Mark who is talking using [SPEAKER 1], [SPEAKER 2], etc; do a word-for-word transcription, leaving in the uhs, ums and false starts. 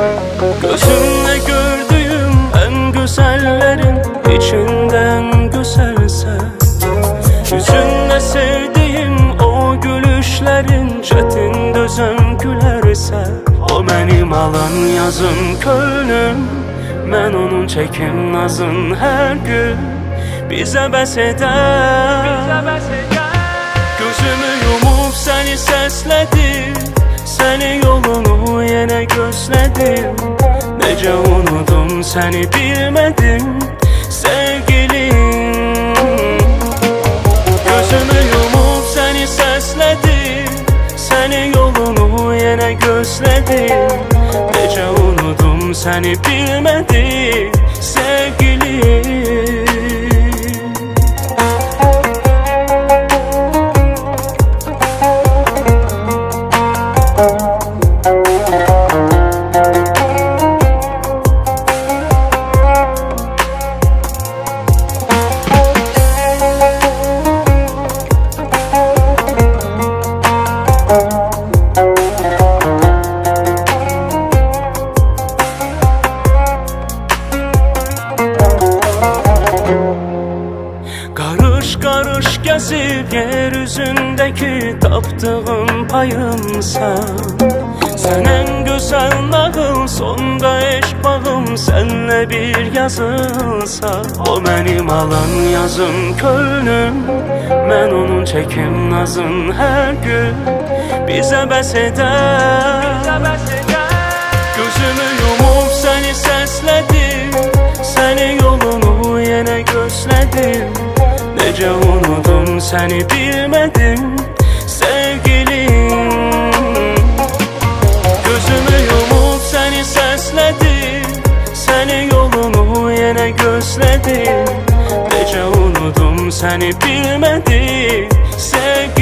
[SPEAKER 1] Gözümle gördüğüm en güzellerin içinden güzelse, yüzünle sevdiğim o gülüşlerin çetin dözem gülerse, o benim alan yazın könlüm, ben onun çekim nazın her gün bize bəs edər. Gözümü yumup seni sesledim, seni yolunu yine gözledim. Nece unudum seni bilmedim sevgilim. Gözümü yumup seni sesledim, seni yolunu yine gözledim. Nece unudum seni bilmedim sevgilim. Karış karış gezip yeryüzündeki taptığım payımsan, sen en güzel nağıl, sonda eş bağım senle bir yazılsa. O benim alan yazım könlüm, ben onun çekim nazın her gün bize bəs edər. Gözümü yumup seni sesledim, seni yolunu yine gözledim. Nece unudum seni bilmedim sevgilim. Gözümü yumup seni sesledim, seni yolunu yine gözledim. Nece unudum seni bilmedim sevgilim.